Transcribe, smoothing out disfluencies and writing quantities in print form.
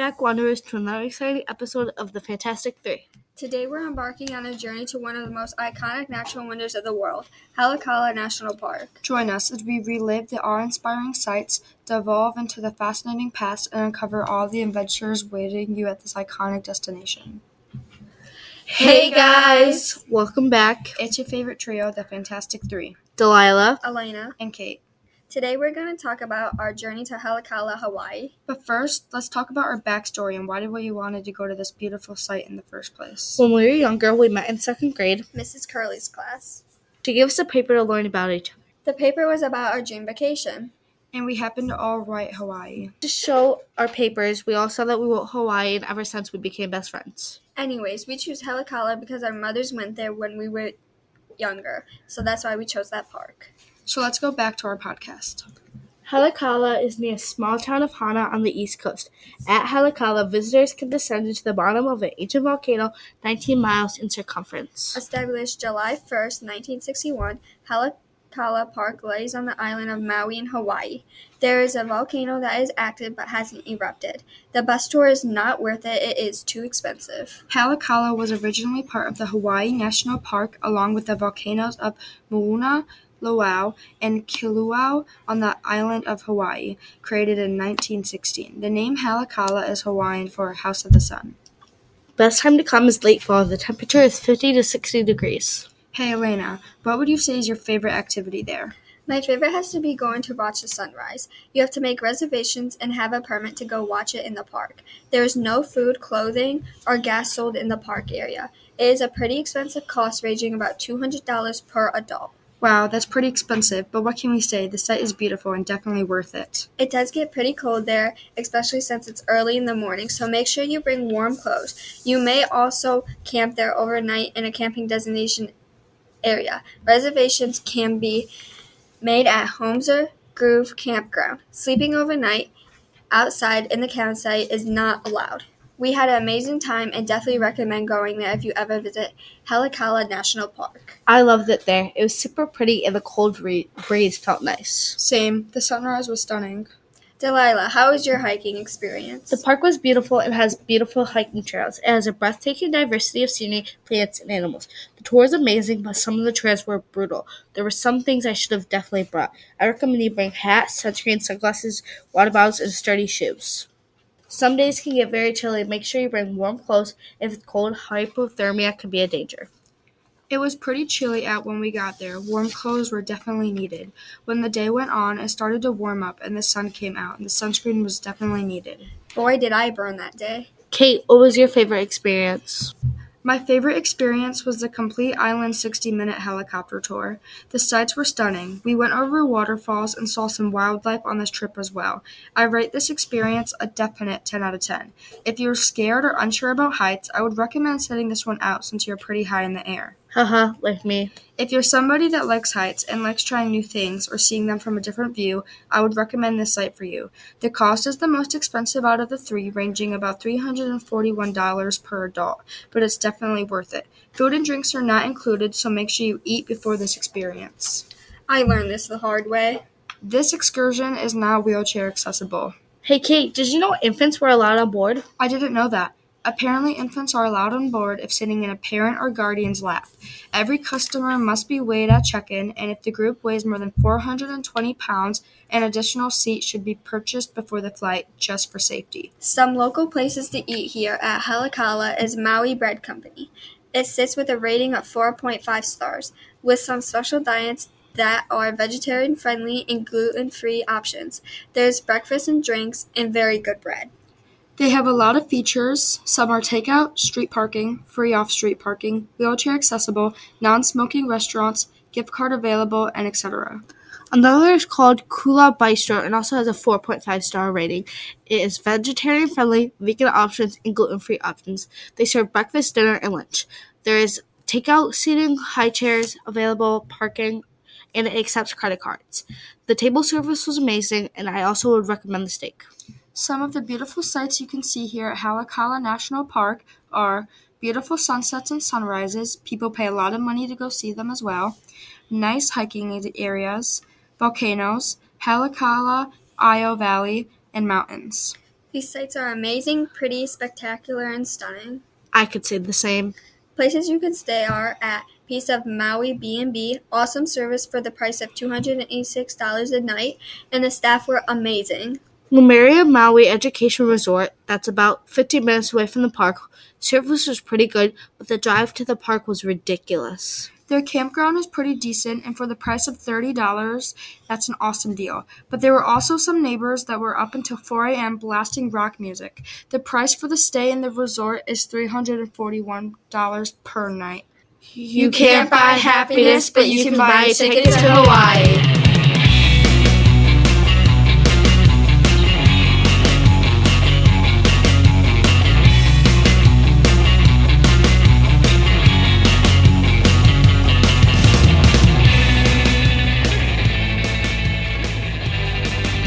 back, Wanderers, to another exciting episode of the Fantastic Three. Today we're embarking on a journey to one of the most iconic natural wonders of the world, Haleakala National Park. Join us as we relive the awe-inspiring sights, delve into the fascinating past, and uncover all the adventures waiting you at this iconic destination. Hey guys! Welcome back. It's your favorite trio, the Fantastic Three. Delilah, Elena, and Kate. Today we're going to talk about our journey to Haleakala, Hawaii. But first, let's talk about our backstory and why we wanted to go to this beautiful site in the first place. When we were younger, we met in second grade. Mrs. Curley's class. She gave us a paper to learn about each other. The paper was about our dream vacation. And we happened to all write Hawaii. To show our papers, we all said that we wrote Hawaii, and ever since we became best friends. Anyways, we choose Haleakala because our mothers went there when we were younger, so that's why we chose that park. So let's go back to our podcast. Haleakala is near a small town of Hana on the east coast. At Haleakala, visitors can descend into the bottom of an ancient volcano 19 miles in circumference. Established July 1st, 1961, Haleakala Park lays on the island of Maui in Hawaii. There is a volcano that is active but hasn't erupted. The bus tour is not worth it. It is too expensive. Haleakala was originally part of the Hawaii National Park along with the volcanoes of Mauna Loa and Kilauea on the island of Hawaii, created in 1916. The name Haleakala is Hawaiian for House of the Sun. Best time to come is late fall. The temperature is 50 to 60 degrees. Hey Elena, what would you say is your favorite activity there? My favorite has to be going to watch the sunrise. You have to make reservations and have a permit to go watch it in the park. There is no food, clothing, or gas sold in the park area. It is a pretty expensive cost, ranging about $200 per adult. Wow, that's pretty expensive, but what can we say? The site is beautiful and definitely worth it. It does get pretty cold there, especially since it's early in the morning, so make sure you bring warm clothes. You may also camp there overnight in a camping destination area. Reservations can be made at Homser Grove Campground. Sleeping overnight outside in the campsite is not allowed. We had an amazing time and definitely recommend going there if you ever visit Haleakala National Park. I loved it there. It was super pretty and the cold breeze felt nice. Same. The sunrise was stunning. Delilah, how was your hiking experience? The park was beautiful and has beautiful hiking trails. It has a breathtaking diversity of scenery, plants, and animals. The tour is amazing, but some of the trails were brutal. There were some things I should have definitely brought. I recommend you bring hats, sunscreen, sunglasses, water bottles, and sturdy shoes. Some days can get very chilly. Make sure you bring warm clothes. If it's cold, hypothermia can be a danger. It was pretty chilly out when we got there. Warm clothes were definitely needed. When the day went on, it started to warm up and the sun came out, and the sunscreen was definitely needed. Boy, did I burn that day. Kate, what was your favorite experience? My favorite experience was the complete island 60-minute helicopter tour. The sights were stunning. We went over waterfalls and saw some wildlife on this trip as well. I rate this experience a definite 10 out of 10. If you're scared or unsure about heights, I would recommend setting this one out since you're pretty high in the air. Haha, like me. If you're somebody that likes heights and likes trying new things or seeing them from a different view, I would recommend this site for you. The cost is the most expensive out of the three, ranging about $341 per adult, but it's definitely worth it. Food and drinks are not included, so make sure you eat before this experience. I learned this the hard way. This excursion is now wheelchair accessible. Hey Kate, did you know infants were allowed on board? I didn't know that. Apparently, infants are allowed on board if sitting in a parent or guardian's lap. Every customer must be weighed at check-in, and if the group weighs more than 420 pounds, an additional seat should be purchased before the flight just for safety. Some local places to eat here at Haleakala is Maui Bread Company. It sits with a rating of 4.5 stars, with some special diets that are vegetarian-friendly and gluten-free options. There's breakfast and drinks and very good bread. They have a lot of features. Some are takeout, street parking, free off-street parking, wheelchair accessible, non-smoking restaurants, gift card available, and etc. Another is called Kula Bistro and also has a 4.5 star rating. It is vegetarian friendly, vegan options, and gluten-free options. They serve breakfast, dinner, and lunch. There is takeout seating, high chairs, available parking, and it accepts credit cards. The table service was amazing, and I also would recommend the steak. Some of the beautiful sights you can see here at Haleakala National Park are beautiful sunsets and sunrises. People pay a lot of money to go see them as well. Nice hiking areas, volcanoes, Haleakala, Io Valley, and mountains. These sites are amazing, pretty, spectacular, and stunning. I could say the same. Places you can stay are at Piece of Maui B&B, awesome service for the price of $286 a night, and the staff were amazing. Lumeria Maui Education Resort, that's about 15 minutes away from the park. Service was pretty good, but the drive to the park was ridiculous. Their campground is pretty decent, and for the price of $30, that's an awesome deal. But there were also some neighbors that were up until 4 a.m. blasting rock music. The price for the stay in the resort is $341 per night. You can't buy happiness, but you can buy tickets to Hawaii.